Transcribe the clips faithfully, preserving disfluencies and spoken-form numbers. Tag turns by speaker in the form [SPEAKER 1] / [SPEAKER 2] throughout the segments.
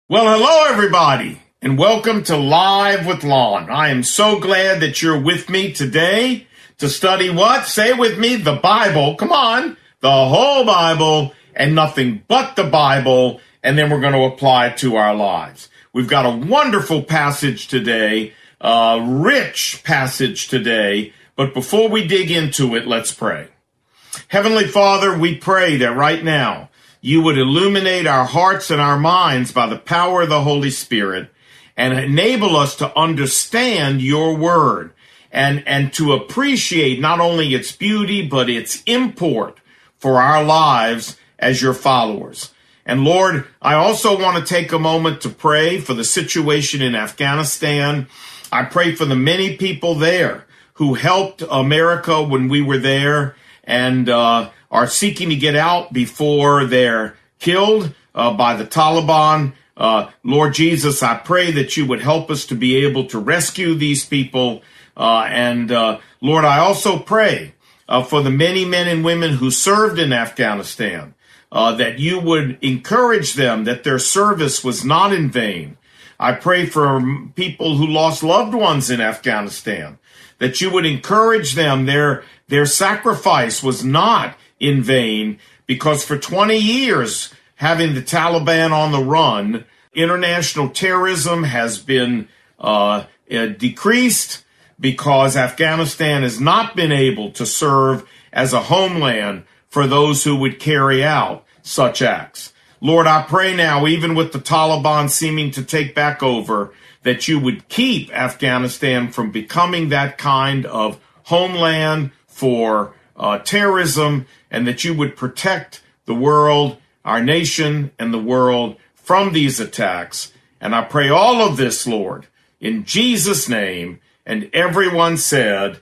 [SPEAKER 1] Well, hello, everybody, and welcome to Live with Lon. I am so glad that you're with me today to study what? Say it with me, the Bible. Come on, the whole Bible and nothing but the Bible, and then we're going to apply it to our lives. We've got a wonderful passage today, a rich passage today, but before we dig into it, let's pray. Heavenly Father, we pray that right now, you would illuminate our hearts and our minds by the power of the Holy Spirit and enable us to understand your word and, and to appreciate not only its beauty, but its import for our lives as your followers. And Lord, I also want to take a moment to pray for the situation in Afghanistan. I pray for the many people there who helped America when we were there and uh are seeking to get out before they're killed uh, by the Taliban. Uh, Lord Jesus, I pray that you would help us to be able to rescue these people. Uh, and uh, Lord, I also pray uh, for the many men and women who served in Afghanistan, uh, that you would encourage them that their service was not in vain. I pray for people who lost loved ones in Afghanistan, that you would encourage them. Their, their sacrifice was not in vain, because for twenty years, having the Taliban on the run, international terrorism has been uh, uh, decreased because Afghanistan has not been able to serve as a homeland for those who would carry out such acts. Lord, I pray now, even with the Taliban seeming to take back over, that you would keep Afghanistan from becoming that kind of homeland for uh, terrorism, and that you would protect the world, our nation, and the world from these attacks. And I pray all of this, Lord, in Jesus' name. And everyone said,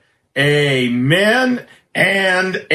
[SPEAKER 1] amen and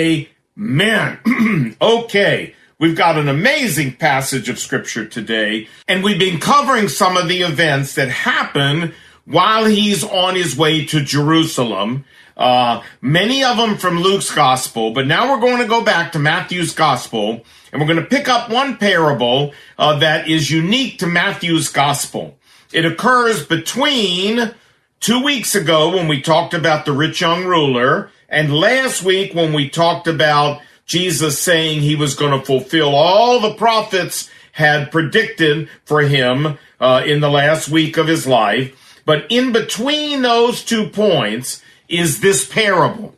[SPEAKER 1] amen. Okay, we've got an amazing passage of Scripture today, and we've been covering some of the events that happen while he's on his way to Jerusalem. Uh, many of them from Luke's gospel, but now we're going to go back to Matthew's gospel, and we're going to pick up one parable uh, that is unique to Matthew's gospel. It occurs between two weeks ago when we talked about the rich young ruler, and last week when we talked about Jesus saying he was going to fulfill all the prophets had predicted for him uh, in the last week of his life. But in between those two points is this parable.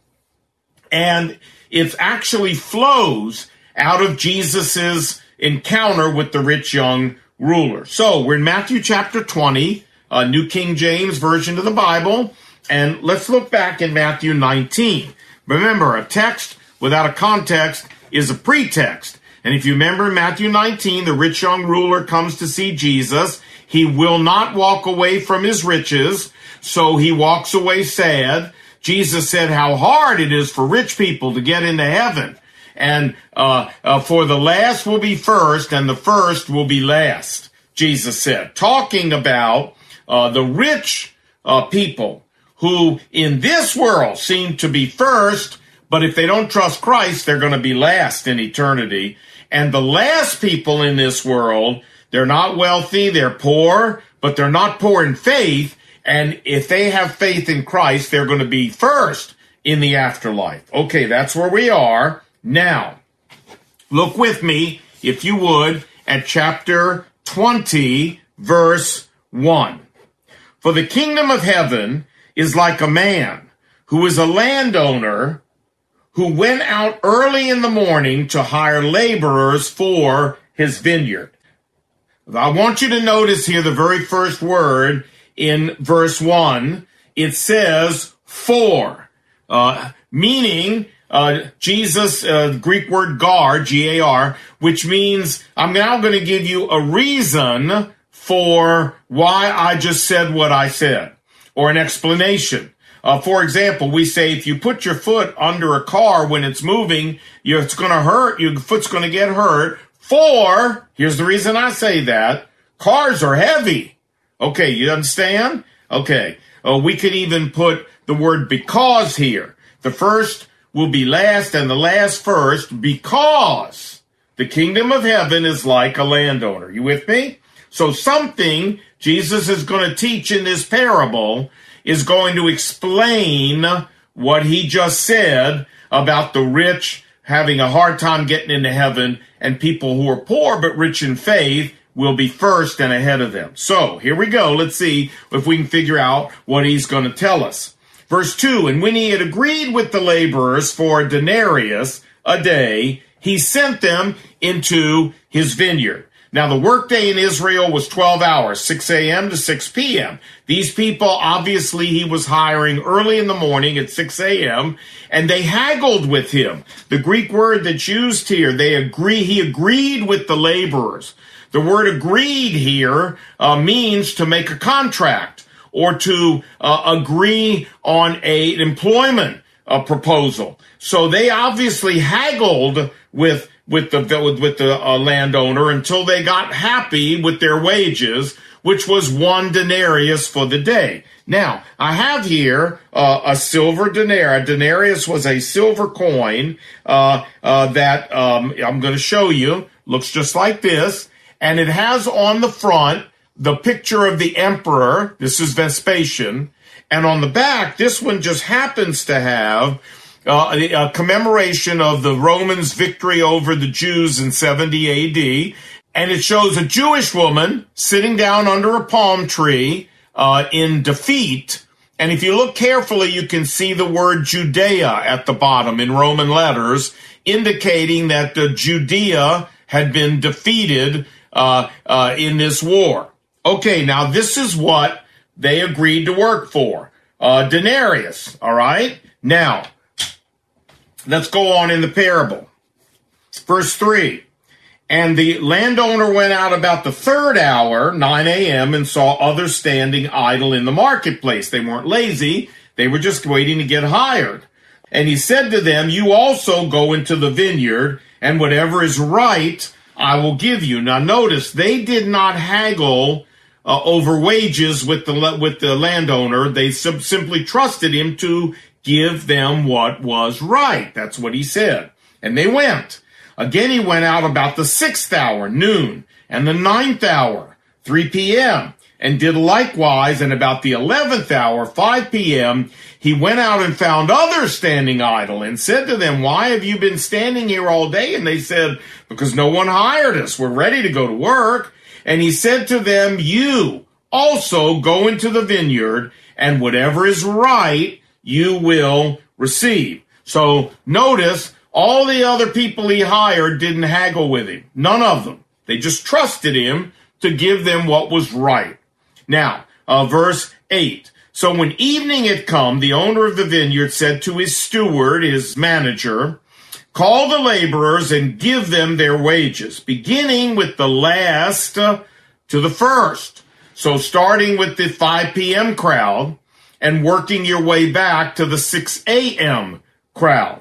[SPEAKER 1] And it actually flows out of Jesus's encounter with the rich young ruler. So we're in Matthew chapter twenty, uh, New King James Version of the Bible. And let's look back in Matthew nineteen. Remember, a text without a context is a pretext. And if you remember in Matthew nineteen, the rich young ruler comes to see Jesus. He will not walk away from his riches, so he walks away sad. Jesus said how hard it is for rich people to get into heaven. And uh, uh, for the last will be first, and the first will be last, Jesus said. Talking about uh, the rich uh, people who in this world seem to be first, but if they don't trust Christ, they're going to be last in eternity. And the last people in this world, they're not wealthy, they're poor, but they're not poor in faith. And if they have faith in Christ, they're going to be first in the afterlife. Okay, that's where we are. Now, look with me, if you would, at chapter twenty, verse one. For the kingdom of heaven is like a man who is a landowner who went out early in the morning to hire laborers for his vineyard. I want you to notice here the very first word in verse one. It says for, uh, meaning uh, Jesus, uh, Greek word gar, G A R, which means I'm now going to give you a reason for why I just said what I said, or an explanation. Uh, for example, we say if you put your foot under a car when it's moving, you, it's going to hurt, your foot's going to get hurt. For, here's the reason I say that, cars are heavy. Okay, you understand? Okay, uh, we could even put the word because here. The first will be last and the last first, because the kingdom of heaven is like a landowner. You with me? So something Jesus is going to teach in this parable is going to explain what he just said about the rich having a hard time getting into heaven, and people who are poor but rich in faith will be first and ahead of them. So here we go. Let's see if we can figure out what he's going to tell us. Verse two, and when he had agreed with the laborers for a denarius a day, he sent them into his vineyard. Now, the workday in Israel was twelve hours, six a.m. to six p.m. These people, obviously, he was hiring early in the morning at six a.m., and they haggled with him. The Greek word that's used here, they agree, he agreed with the laborers. The word agreed here uh, means to make a contract or to uh, agree on a, an employment uh, proposal. So they obviously haggled with with the with, with the uh, landowner until they got happy with their wages, which was one denarius for the day. Now, I have here uh, a silver denarius. A denarius was a silver coin uh, uh, that um, I'm going to show you. Looks just like this. And it has on the front the picture of the emperor. This is Vespasian. And on the back, this one just happens to have uh, a, a commemoration of the Romans' victory over the Jews in seventy A D. And it shows a Jewish woman sitting down under a palm tree uh, in defeat. And if you look carefully, you can see the word Judea at the bottom in Roman letters, indicating that the Judea had been defeated Uh, uh, in this war. Okay, now this is what they agreed to work for. Uh, denarius, all right? Now, let's go on in the parable. Verse three, and the landowner went out about the third hour, nine a.m., and saw others standing idle in the marketplace. They weren't lazy. They were just waiting to get hired. And he said to them, you also go into the vineyard, and whatever is right I will give you. Now notice, they did not haggle uh, over wages with the with the landowner. They sim- simply trusted him to give them what was right. That's what he said. And they went. Again, he went out about the sixth hour, noon, and the ninth hour, three p.m., and did likewise. And about the eleventh hour, five p.m., he went out and found others standing idle and said to them, why have you been standing here all day? And they said, because no one hired us. We're ready to go to work. And he said to them, you also go into the vineyard, and whatever is right, you will receive. So notice, all the other people he hired didn't haggle with him. None of them. They just trusted him to give them what was right. Now, uh, verse eight. So when evening had come, the owner of the vineyard said to his steward, his manager, call the laborers and give them their wages, beginning with the last uh, to the first. So starting with the five p.m. crowd and working your way back to the six a.m. crowd.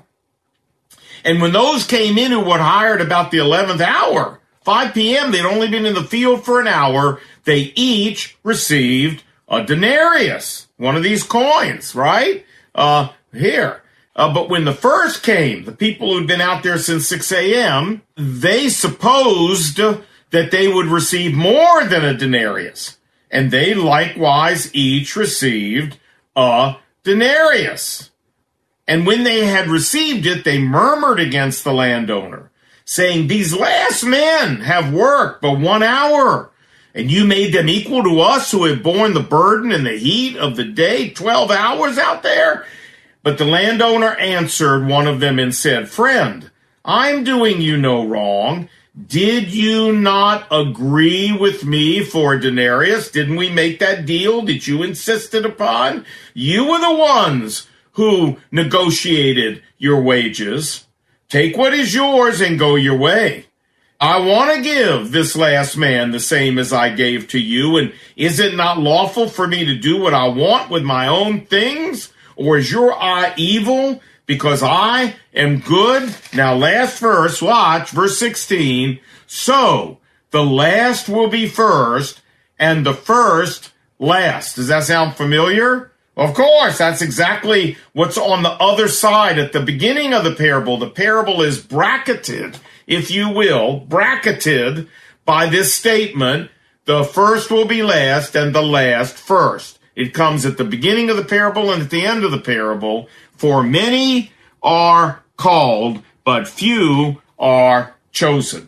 [SPEAKER 1] And when those came in who were hired about the eleventh hour, five p.m., they'd only been in the field for an hour, they each received a denarius, one of these coins, right? Uh, here. Uh, but when the first came, the people who'd been out there since six a.m., they supposed that they would receive more than a denarius. And they likewise each received a denarius. And when they had received it, they murmured against the landowner, saying, these last men have worked but one hour, and you made them equal to us who have borne the burden and the heat of the day, twelve hours out there? But the landowner answered one of them and said, friend, I'm doing you no wrong. Did you not agree with me for a denarius? Didn't we make that deal that you insisted upon? You were the ones who negotiated your wages. Take what is yours and go your way. I want to give this last man the same as I gave to you, and is it not lawful for me to do what I want with my own things? Or is your eye evil because I am good? Now, last verse, watch, verse sixteen. So, the last will be first, and the first last. Does that sound familiar? Of course, that's exactly what's on the other side at the beginning of the parable. The parable is bracketed, if you will, bracketed by this statement, the first will be last and the last first. It comes at the beginning of the parable and at the end of the parable. For many are called, but few are chosen.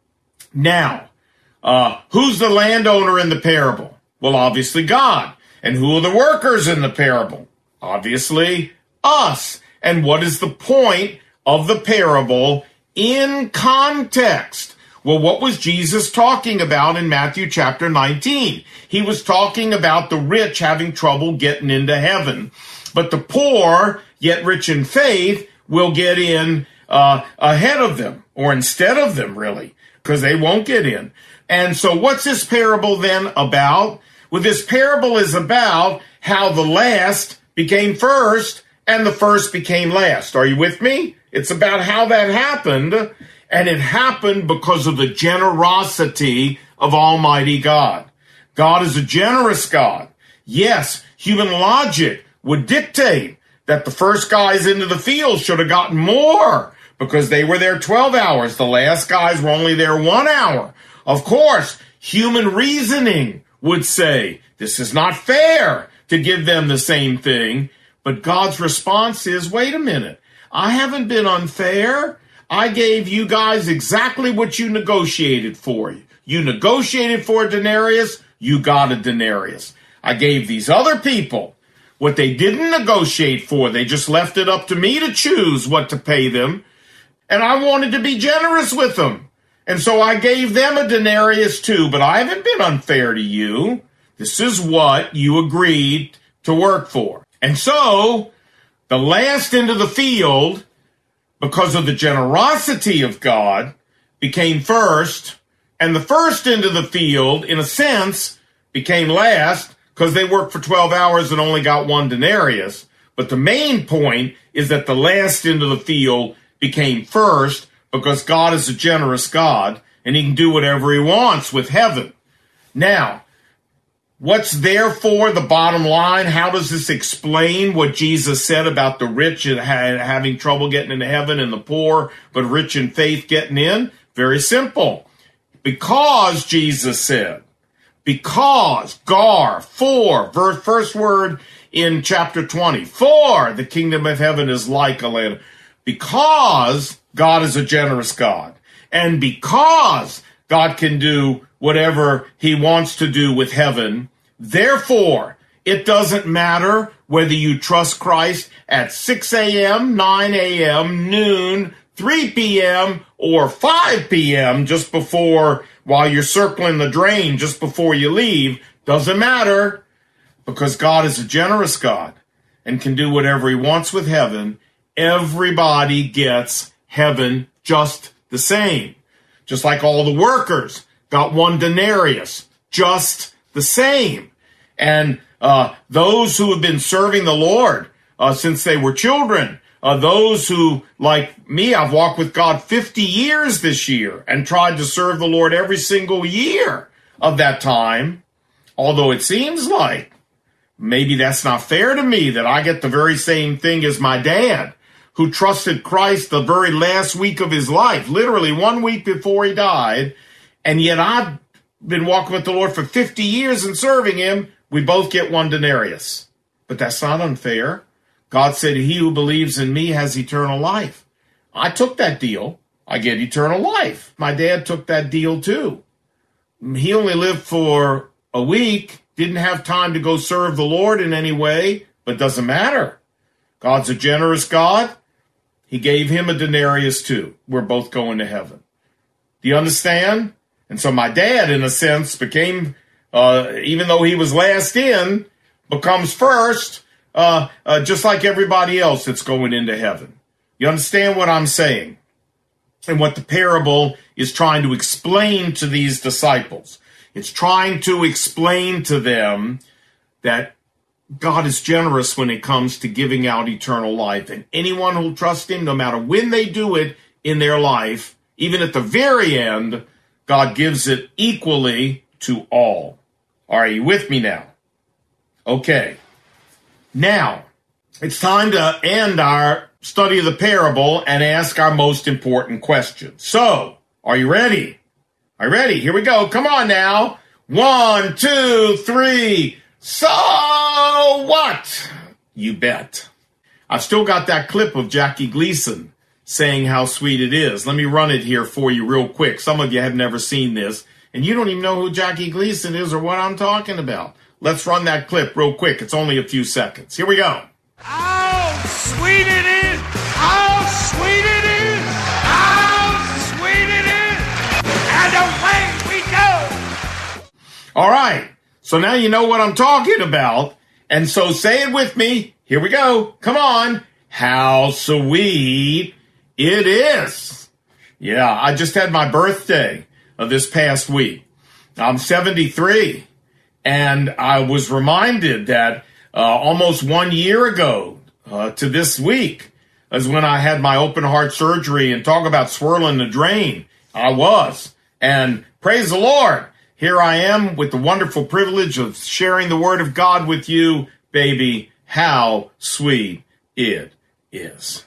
[SPEAKER 1] Now, uh, who's the landowner in the parable? Well, obviously God. And who are the workers in the parable? Obviously us. And what is the point of the parable in context? Well, what was Jesus talking about in Matthew chapter nineteen? He was talking about the rich having trouble getting into heaven. But the poor, yet rich in faith, will get in uh, ahead of them, or instead of them, really, because they won't get in. And so what's this parable then about? Well, this parable is about how the last became first and the first became last. Are you with me? It's about how that happened. And it happened because of the generosity of Almighty God. God is a generous God. Yes, human logic would dictate that the first guys into the field should have gotten more because they were there twelve hours. The last guys were only there one hour. Of course, human reasoning would say this is not fair to give them the same thing. But God's response is, wait a minute, I haven't been unfair. I gave you guys exactly what you negotiated for. You negotiated for a denarius, you got a denarius. I gave these other people what they didn't negotiate for. They just left it up to me to choose what to pay them. And I wanted to be generous with them. And so I gave them a denarius too, but I haven't been unfair to you. This is what you agreed to work for. And so the last into the field, because of the generosity of God, became first, and the first into the field, in a sense, became last, because they worked for twelve hours and only got one denarius. But the main point is that the last into the field became first, because God is a generous God, and he can do whatever he wants with heaven. Now, what's therefore the bottom line? How does this explain what Jesus said about the rich and ha- having trouble getting into heaven and the poor, but rich in faith getting in? Very simple. Because Jesus said, because, gar, for, verse, first word in chapter twenty, for the kingdom of heaven is like a land. Because God is a generous God, and because God can do whatever he wants to do with heaven, therefore, it doesn't matter whether you trust Christ at six a.m., nine a.m., noon, three p.m., or five p.m., just before, while you're circling the drain, just before you leave. Doesn't matter, because God is a generous God and can do whatever he wants with heaven. Everybody gets heaven just the same. Just like all the workers got one denarius, just the same. And uh, those who have been serving the Lord uh, since they were children, uh, those who, like me, I've walked with God fifty years this year and tried to serve the Lord every single year of that time, although it seems like maybe that's not fair to me that I get the very same thing as my dad, who trusted Christ the very last week of his life, literally one week before he died, and yet I've been walking with the Lord for fifty years and serving him. We both get one denarius. But that's not unfair. God said, he who believes in me has eternal life. I took that deal. I get eternal life. My dad took that deal too. He only lived for a week, didn't have time to go serve the Lord in any way, but doesn't matter. God's a generous God. He gave him a denarius too. We're both going to heaven. Do you understand? And so my dad, in a sense, became, uh, even though he was last in, becomes first, uh, uh, just like everybody else that's going into heaven. You understand what I'm saying? And what the parable is trying to explain to these disciples. It's trying to explain to them that God is generous when it comes to giving out eternal life. And anyone who'll trust him, no matter when they do it in their life, even at the very end, God gives it equally to all. Are you with me now? Okay. Now, it's time to end our study of the parable and ask our most important question. So, are you ready? Are you ready? Here we go. Come on now. One, two, three. So what? You bet. I've still got that clip of Jackie Gleason saying how sweet it is. Let me run it here for you real quick. Some of you have never seen this, and you don't even know who Jackie Gleason is or what I'm talking about. Let's run that clip real quick. It's only a few seconds. Here we go.
[SPEAKER 2] How sweet it is! How sweet it is! How sweet it is! And away we go!
[SPEAKER 1] All right. So now you know what I'm talking about. And so say it with me. Here we go. Come on. How sweet it is. Yeah, I just had my birthday of this past week. I'm seventy-three. And I was reminded that uh, almost one year ago uh, to this week is when I had my open heart surgery, and talk about swirling the drain. I was. And praise the Lord. Here I am with the wonderful privilege of sharing the word of God with you, baby. How sweet it is.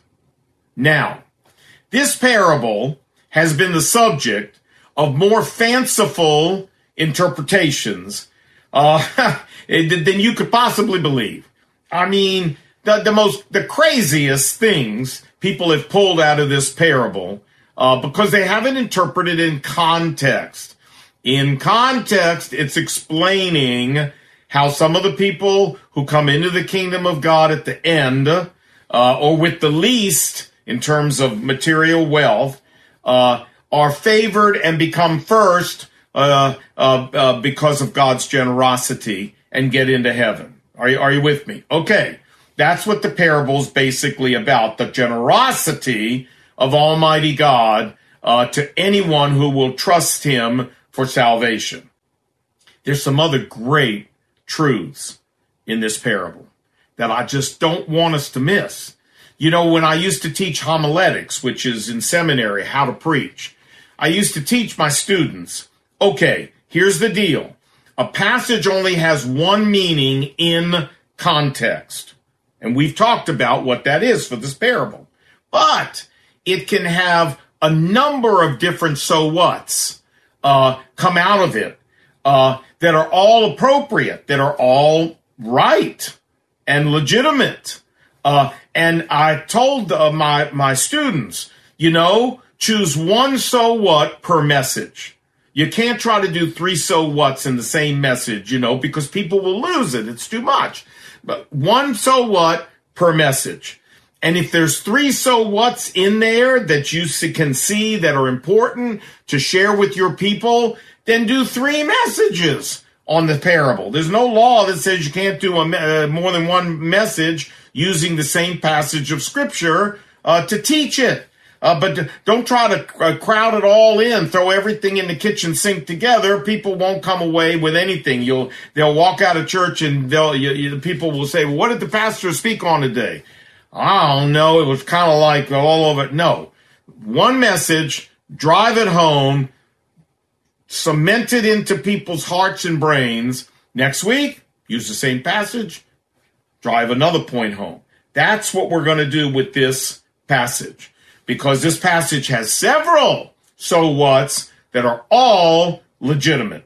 [SPEAKER 1] Now, this parable has been the subject of more fanciful interpretations uh, than you could possibly believe. I mean, the, the most, the craziest things people have pulled out of this parable uh, because they haven't interpreted in context. In context, it's explaining how some of the people who come into the kingdom of God at the end, uh, or with the least in terms of material wealth, uh, are favored and become first uh, uh, uh, because of God's generosity and get into heaven. Are you, are you with me? Okay. That's what the parable's basically about, the generosity of Almighty God uh, to anyone who will trust him for salvation. There's some other great truths in this parable that I just don't want us to miss. You know, when I used to teach homiletics, which is in seminary, how to preach, I used to teach my students, okay, here's the deal. A passage only has one meaning in context. And we've talked about what that is for this parable. But it can have a number of different so whats uh, come out of it uh, that are all appropriate, that are all right and legitimate. Uh, and I told uh, my, my students, you know, choose one so what per message. You can't try to do three so whats in the same message, you know, because people will lose it. It's too much. But one so what per message. And if there's three so whats in there that you can see that are important to share with your people, then do three messages on the parable. There's no law that says you can't do a, uh, more than one message using the same passage of Scripture uh, to teach it. Uh, but don't try to uh, crowd it all in, throw everything in the kitchen sink together. People won't come away with anything. You'll, they'll walk out of church and they'll, you, you, people will say, well, what did the pastor speak on today? I don't know. It was kind of like all of it. No, one message, drive it home, cement it into people's hearts and brains. Next week, use the same passage, drive another point home. That's what we're going to do with this passage. Because this passage has several so whats that are all legitimate.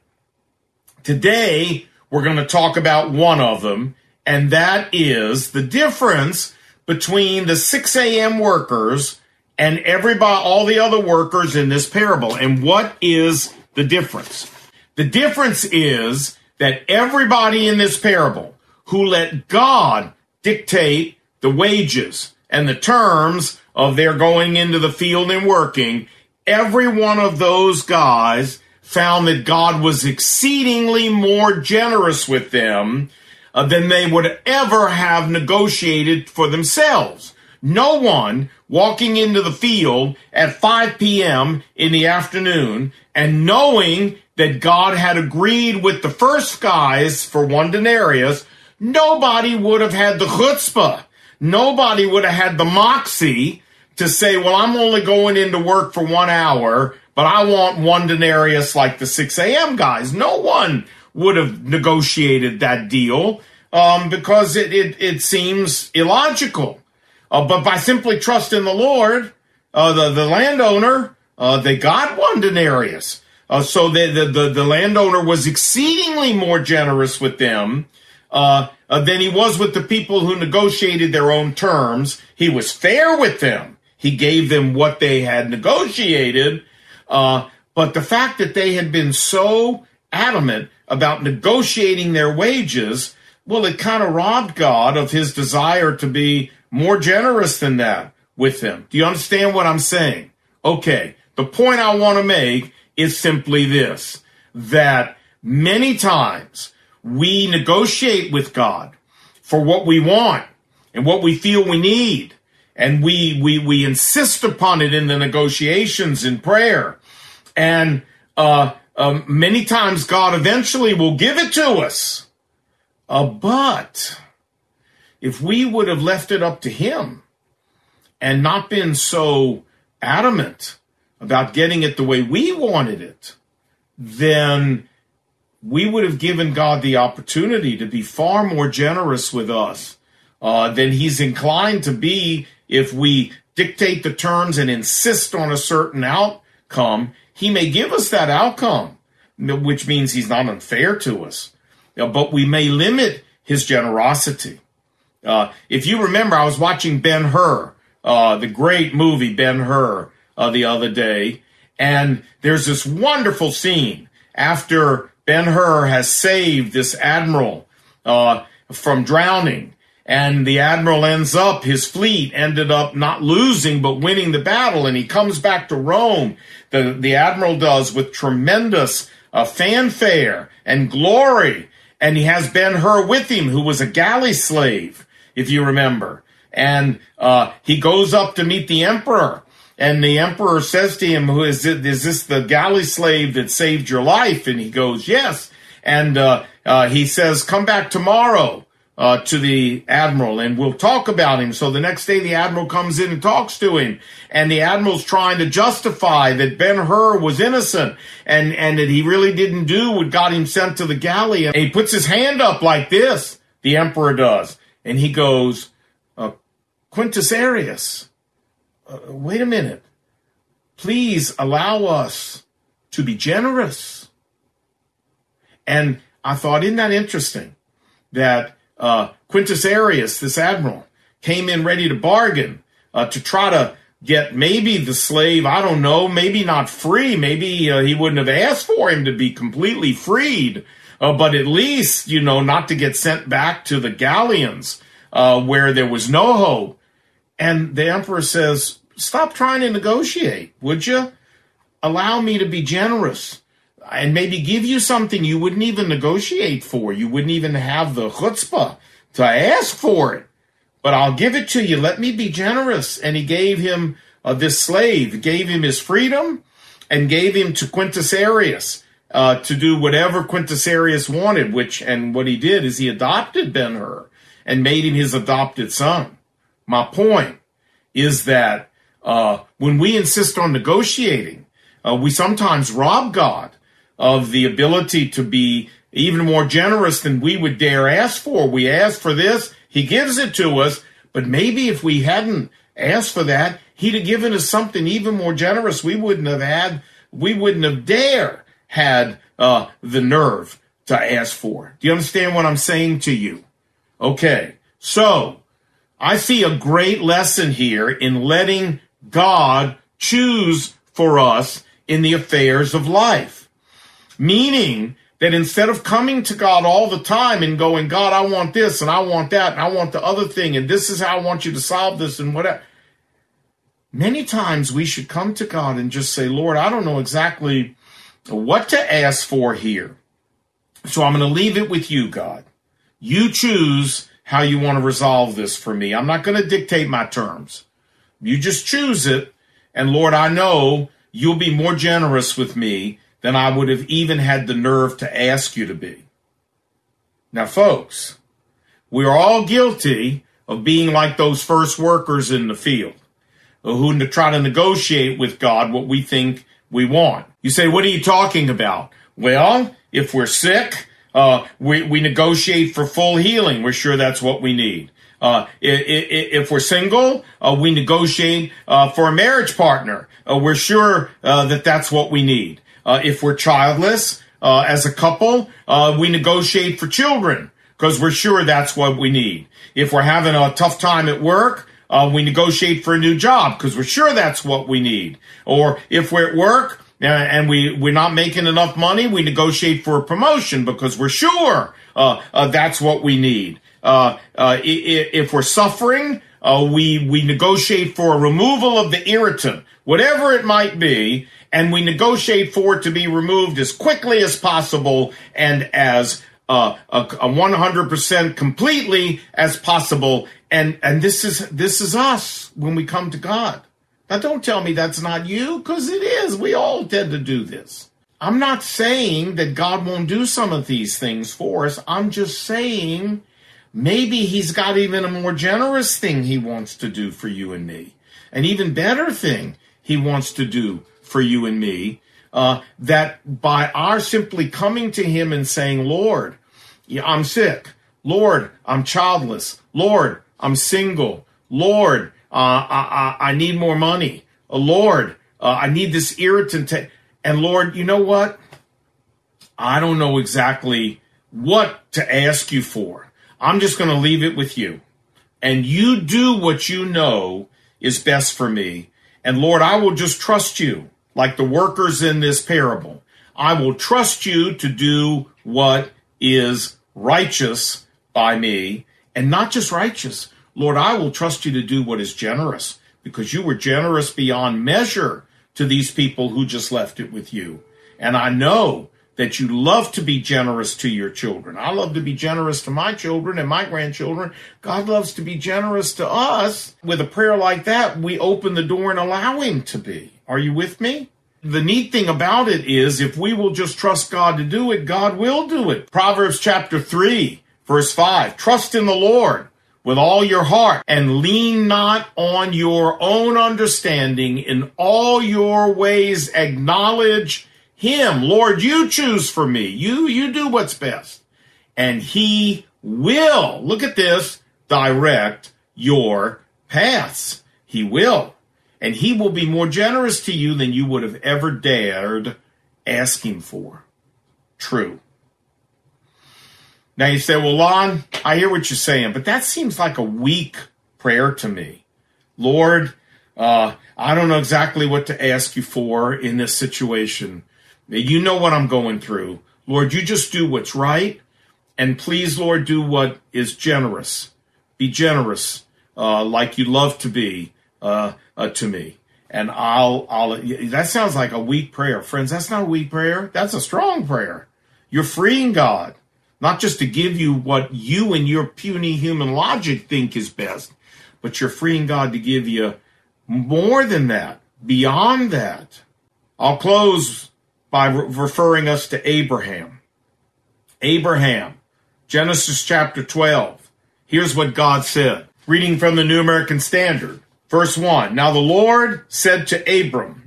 [SPEAKER 1] Today, we're going to talk about one of them, and that is the difference between the six a.m. workers and everybody, all the other workers in this parable. And what is the difference? The difference is that everybody in this parable who let God dictate the wages and the terms of their going into the field and working, every one of those guys found that God was exceedingly more generous with them uh, than they would ever have negotiated for themselves. No one walking into the field at five p.m. in the afternoon and knowing that God had agreed with the first guys for one denarius, nobody would have had the chutzpah. Nobody would have had the moxie to say, well, I'm only going into work for one hour, but I want one denarius like the six a.m. guys. No one would have negotiated that deal um, because it, it, it seems illogical. Uh, but by simply trusting the Lord, uh, the, the landowner, uh, they got one denarius. Uh, so the, the, the, the landowner was exceedingly more generous with them uh, uh, than he was with the people who negotiated their own terms. He was fair with them. He gave them what they had negotiated. Uh, but the fact that they had been so adamant about negotiating their wages, well, it kind of robbed God of his desire to be more generous than that with them. Do you understand what I'm saying? Okay, the point I want to make is simply this, that many times we negotiate with God for what we want and what we feel we need, and we we we insist upon it in the negotiations in prayer, and uh, um, many times God eventually will give it to us. Uh, but if we would have left it up to him and not been so adamant about getting it the way we wanted it, then we would have given God the opportunity to be far more generous with us uh, than he's inclined to be if we dictate the terms and insist on a certain outcome. He may give us that outcome, which means he's not unfair to us, but we may limit his generosity. Uh, if you remember, I was watching Ben-Hur, uh, the great movie Ben-Hur, uh, the other day, and there's this wonderful scene after Ben-Hur has saved this admiral uh, from drowning, and the admiral ends up, his fleet ended up not losing but winning the battle, and he comes back to Rome, the, the admiral does, with tremendous uh, fanfare and glory, and he has Ben-Hur with him, who was a galley slave, if you remember, and uh, he goes up to meet the emperor, and the emperor says to him, "Who is it? Is this the galley slave that saved your life?" And he goes, "Yes." And uh, uh, he says, "Come back tomorrow uh, to the admiral, and we'll talk about him." So the next day, the admiral comes in and talks to him, and the admiral's trying to justify that Ben-Hur was innocent, and and that he really didn't do what got him sent to the galley. And he puts his hand up like this. The emperor does, and he goes, uh, "Quintus Arrius, Uh, wait a minute. Please allow us to be generous." And I thought, isn't that interesting that uh, Quintus Arrius, this admiral, came in ready to bargain uh, to try to get maybe the slave, I don't know, maybe not free. Maybe uh, he wouldn't have asked for him to be completely freed, uh, but at least, you know, not to get sent back to the galleons uh, where there was no hope. And the emperor says, "Stop trying to negotiate, would you? Allow me to be generous and maybe give you something you wouldn't even negotiate for. You wouldn't even have the chutzpah to ask for it. But I'll give it to you. Let me be generous." And he gave him uh, this slave, gave him his freedom, and gave him to Quintus Arrius uh, to do whatever Quintus Arrius wanted, which, and what he did is he adopted Ben-Hur and made him his adopted son. My point is that uh, when we insist on negotiating, uh, we sometimes rob God of the ability to be even more generous than we would dare ask for. We ask for this, he gives it to us, but maybe if we hadn't asked for that, he'd have given us something even more generous. We wouldn't have had, we wouldn't have dare had uh, the nerve to ask for. Do you understand what I'm saying to you? Okay, so I see a great lesson here in letting God choose for us in the affairs of life. Meaning that instead of coming to God all the time and going, "God, I want this and I want that and I want the other thing and this is how I want you to solve this and whatever." Many times we should come to God and just say, "Lord, I don't know exactly what to ask for here. So I'm going to leave it with you, God. You choose how you want to resolve this for me. I'm not going to dictate my terms. You just choose it. And Lord, I know you'll be more generous with me than I would have even had the nerve to ask you to be." Now, folks, we're all guilty of being like those first workers in the field who try to negotiate with God what we think we want. You say, "What are you talking about?" Well, if we're sick, Uh, we, we negotiate for full healing. We're sure that's what we need. Uh, if, if we're single, uh, we negotiate uh, for a marriage partner. Uh, we're sure uh, that that's what we need. Uh, if we're childless, uh, as a couple, uh, we negotiate for children because we're sure that's what we need. If we're having a tough time at work, uh, we negotiate for a new job because we're sure that's what we need. Or if we're at work uh, and we, we're not making enough money, we negotiate for a promotion because we're sure uh, uh, that's what we need. Uh, uh, if we're suffering, uh, we, we negotiate for a removal of the irritant, whatever it might be, and we negotiate for it to be removed as quickly as possible and as uh, a, a one hundred percent completely as possible. And, and this is, this is us when we come to God. Now, don't tell me that's not you, because it is. We all tend to do this. I'm not saying that God won't do some of these things for us. I'm just saying maybe he's got even a more generous thing he wants to do for you and me. An even better thing he wants to do for you and me, uh, that by our simply coming to him and saying, Lord, I'm sick. Lord, I'm childless. Lord, I'm single. Lord, uh, I, I, I need more money. Uh, Lord, uh, I need this irritant. To, and Lord, you know what? I don't know exactly what to ask you for. I'm just going to leave it with you. And you do what you know is best for me. And Lord, I will just trust you, like the workers in this parable. I will trust you to do what is righteous by me, and not just righteous. Lord, I will trust you to do what is generous, because you were generous beyond measure to these people who just left it with you. And I know that you love to be generous to your children. I love to be generous to my children and my grandchildren. God loves to be generous to us. With a prayer like that, we open the door and allow him to be. Are you with me? The neat thing about it is, if we will just trust God to do it, God will do it. Proverbs chapter three, verse five, trust in the Lord with all your heart and lean not on your own understanding. In all your ways acknowledge him. Lord, you choose for me. You, you do what's best. And he will, look at this, direct your paths. He will. And he will be more generous to you than you would have ever dared ask him for. True. Now you say, well, Lon, I hear what you're saying, but that seems like a weak prayer to me. Lord, uh, I don't know exactly what to ask you for in this situation. You know what I'm going through. Lord, you just do what's right. And please, Lord, do what is generous. Be generous, uh, like you love to be, uh, uh, to me. And I'll, I'll, that sounds like a weak prayer. Friends, that's not a weak prayer. That's a strong prayer. You're freeing God, not just to give you what you and your puny human logic think is best, but you're freeing God to give you more than that, beyond that. I'll close by re- referring us to Abraham. Abraham, Genesis chapter twelve. Here's what God said. Reading from the New American Standard. Verse one, now the Lord said to Abram,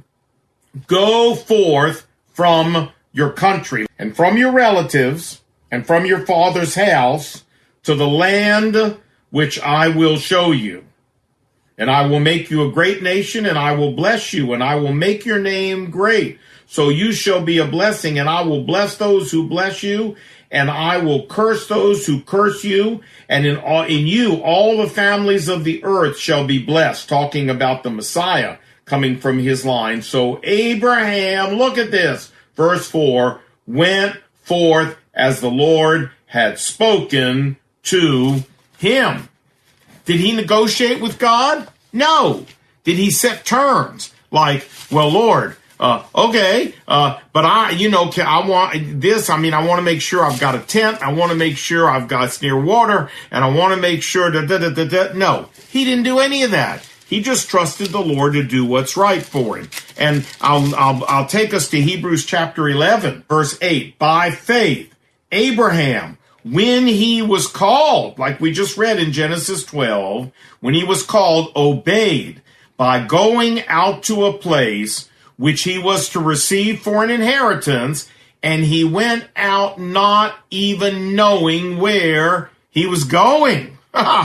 [SPEAKER 1] go forth from your country and from your relatives and from your father's house to the land which I will show you. And I will make you a great nation, and I will bless you, and I will make your name great. So you shall be a blessing, and I will bless those who bless you, and I will curse those who curse you, and in all, in you all the families of the earth shall be blessed, talking about the Messiah coming from his line. So Abraham, look at this, verse four, went forth as the Lord had spoken to him. Did he negotiate with God? No. Did he set terms? Like, well, Lord, Uh, okay, uh, but I, you know, I want this. I mean, I want to make sure I've got a tent. I want to make sure I've got it's near water, and I want to make sure that, da, da, da, da. No, he didn't do any of that. He just trusted the Lord to do what's right for him. And I'll, I'll, I'll take us to Hebrews chapter eleven, verse eight. By faith, Abraham, when he was called, like we just read in Genesis twelve, when he was called, obeyed by going out to a place which he was to receive for an inheritance, and he went out not even knowing where he was going.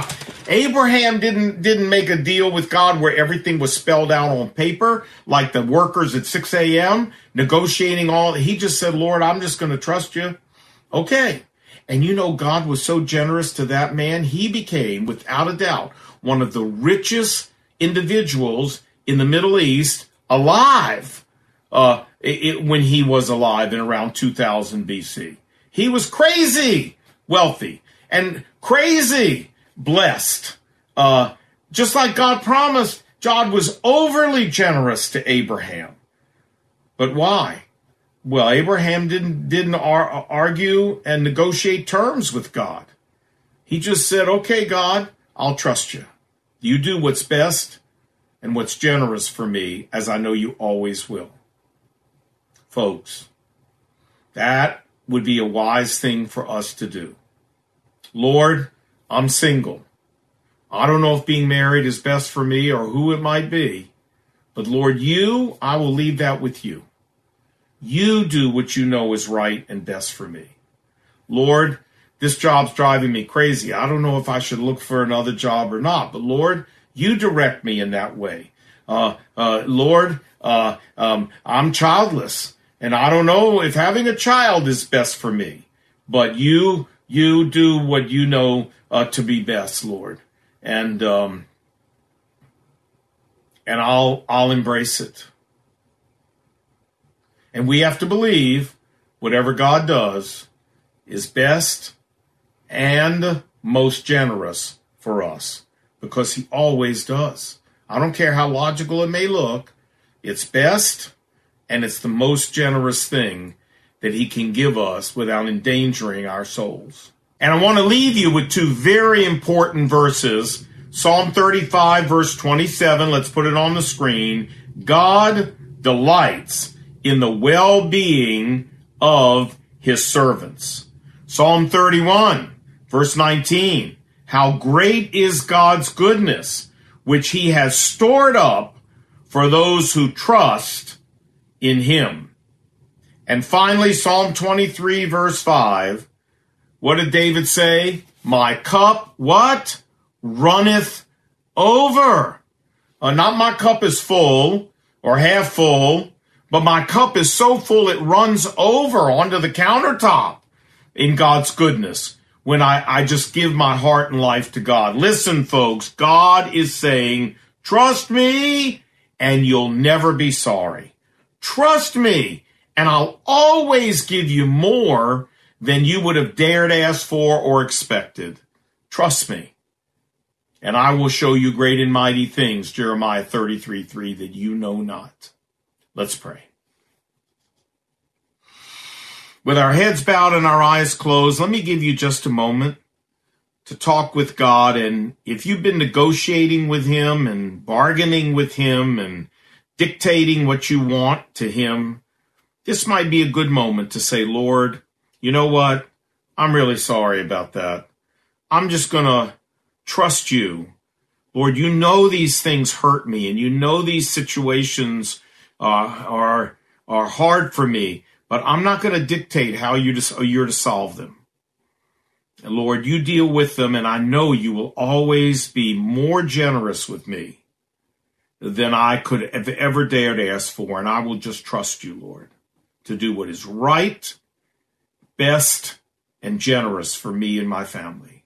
[SPEAKER 1] Abraham didn't, didn't make a deal with God where everything was spelled out on paper, like the workers at six a.m. negotiating all. He just said, Lord, I'm just going to trust you. Okay. And you know, God was so generous to that man. He became, without a doubt, one of the richest individuals in the Middle East alive uh, it, when he was alive in around two thousand B C. He was crazy wealthy and crazy blessed. Uh, just like God promised, God was overly generous to Abraham. But why? Well, Abraham didn't didn't ar- argue and negotiate terms with God. He just said, okay, God, I'll trust you. You do what's best and what's generous for me, as I know you always will. Folks, that would be a wise thing for us to do. Lord, I'm single. I don't know if being married is best for me or who it might be, but Lord, you, I will leave that with you. You do what you know is right and best for me. Lord, this job's driving me crazy. I don't know if I should look for another job or not, but Lord, you direct me in that way. Uh, uh, Lord, uh, um, I'm childless, and I don't know if having a child is best for me, but you, you do what you know uh, to be best, Lord, and um, and I'll I'll embrace it. And we have to believe whatever God does is best and most generous for us, because he always does. I don't care how logical it may look. It's best and it's the most generous thing that he can give us without endangering our souls. And I want to leave you with two very important verses. Psalm thirty-five, verse twenty-seven. Let's put it on the screen. God delights in the well-being of his servants. Psalm thirty-one, verse nineteen. How great is God's goodness, which he has stored up for those who trust in him. And finally, Psalm twenty-three, verse five. What did David say? My cup, what? Runneth over. Uh, not my cup is full or half full, but my cup is so full it runs over onto the countertop in God's goodness when I, I just give my heart and life to God. Listen, folks, God is saying, trust me and you'll never be sorry. Trust me and I'll always give you more than you would have dared ask for or expected. Trust me. And I will show you great and mighty things, Jeremiah thirty-three three, that you know not. Let's pray. With our heads bowed and our eyes closed, let me give you just a moment to talk with God. And if you've been negotiating with him and bargaining with him and dictating what you want to him, this might be a good moment to say, Lord, you know what? I'm really sorry about that. I'm just going to trust you. Lord, you know these things hurt me, and you know these situations uh, are, are hard for me. But I'm not going to dictate how you to, you're to solve them. And Lord, you deal with them, and I know you will always be more generous with me than I could have ever dared ask for. And I will just trust you, Lord, to do what is right, best, and generous for me and my family.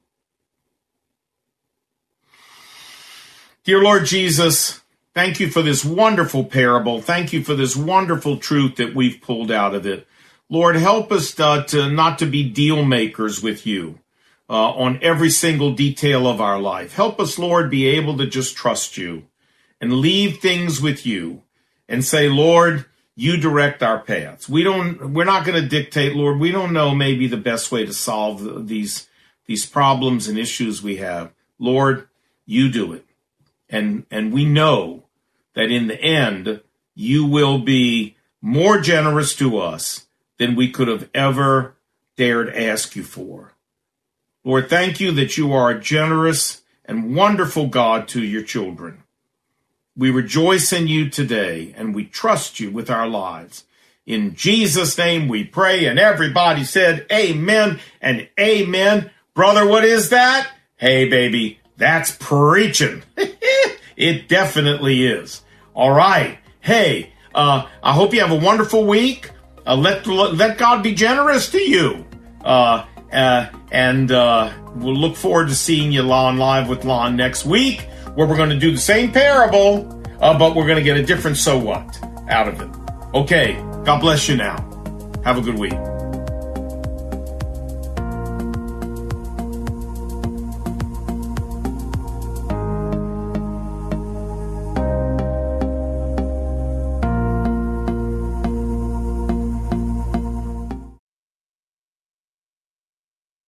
[SPEAKER 1] Dear Lord Jesus, thank you for this wonderful parable. Thank you for this wonderful truth that we've pulled out of it. Lord, help us uh, to not to be deal makers with you uh, on every single detail of our life. Help us, Lord, be able to just trust you and leave things with you and say, Lord, you direct our paths. We don't, we're not going to dictate, Lord. We don't know maybe the best way to solve these, these problems and issues we have. Lord, you do it. And, and we know that in the end, you will be more generous to us than we could have ever dared ask you for. Lord, thank you that you are a generous and wonderful God to your children. We rejoice in you today, and we trust you with our lives. In Jesus' name we pray, and everybody said amen and amen. Brother, what is that? Hey, baby, That's preaching. It definitely is. All right. Hey, uh, I hope you have a wonderful week. Uh, let, let God be generous to you. Uh, uh, and uh, we'll look forward to seeing you on Live with Lon next week, where we're going to do the same parable, uh, but we're going to get a different so what out of it. Okay. God bless you now. Have a good week.